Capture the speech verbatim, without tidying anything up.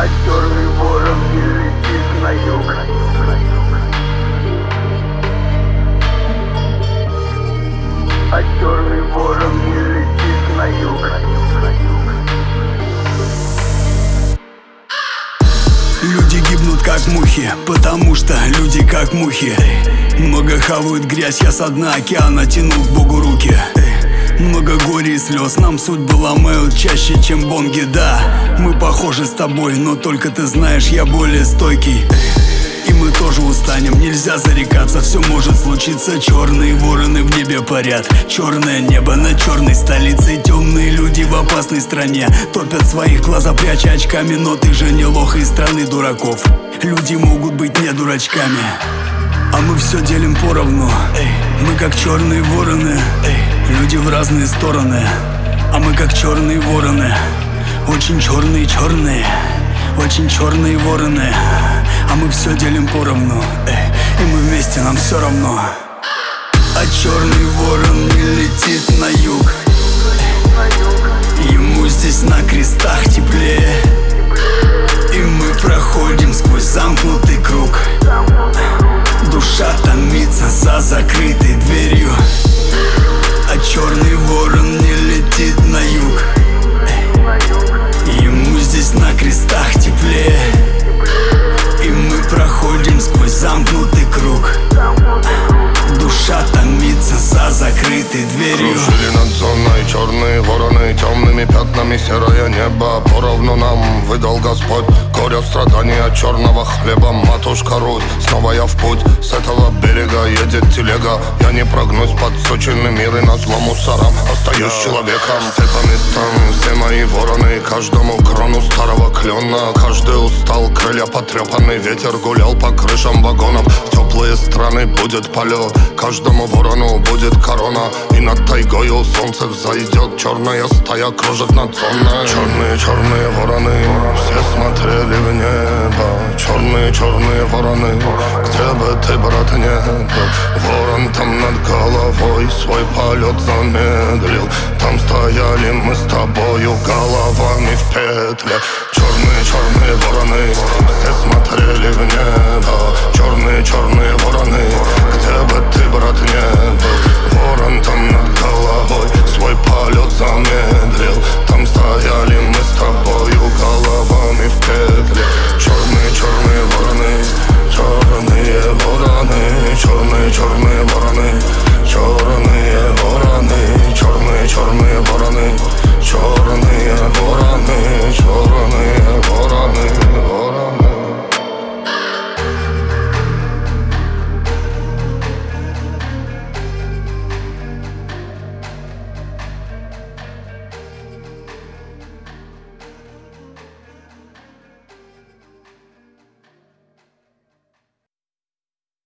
А черный ворон не летит на юг. А черный ворон не летит на юг. Люди гибнут как мухи, потому что люди как мухи. Много хавают грязь, я со дна океана тяну к Богу руки. Много горя и слез, нам судьбы ломают чаще, чем бонги, да. Мы похожи с тобой, но только ты знаешь, я более стойкий. И мы тоже устанем, нельзя зарекаться, все может случиться. Черные вороны в небе парят, черное небо над черной столицей. Темные люди в опасной стране топят своих глаза, пряча очками. Но ты же не лох из страны дураков. Люди могут быть не дурачками, а мы все делим поровну. Эй, мы как черные вороны. Эй, люди в разные стороны, а мы как черные вороны. Очень черные-черные, очень черные вороны, а мы все делим поровну. Эй, и мы вместе, нам все равно. А черный ворон не летит на юг. Ему здесь на крестах теплее, и мы проходим сквозь замкнутый круг. Душа томится за закрытой дверью. А черный ворон не летит на юг. Ему здесь на крестах теплее, и мы проходим сквозь замкнутый круг. Душа томится за закрытой дверью. Кружили над зоной черные вороны, темными пятнами серое небо. Поровну нам выдал Господь горя, страдания черного хлеба. Матушка Русь, снова я в путь. С этого берега едет телега. Я не прогнусь под сочинный мир, и назло мусорам остаюсь человеком. Все по местам, все мои вороны, каждому крону старого клена. Каждый устал, крылья потрепаны, ветер гулял по крышам вагонов. В теплые страны будет полет, каждому ворону будет корона. И над тайгою солнце взойдет, черная стая кружит над зоной. Черные-черные вороны, все смотрели в небо. Черные-черные вороны, где бы ты, брат, не был. Ворон там над головой свой полет замедлил. Там стояли мы с тобою головами в петле. Черные-черные вороны, все смотрели в небо. Черные-черные вороны, где бы ты, брат, не был. Ворон там над головой свой полет замедлил. Там стояли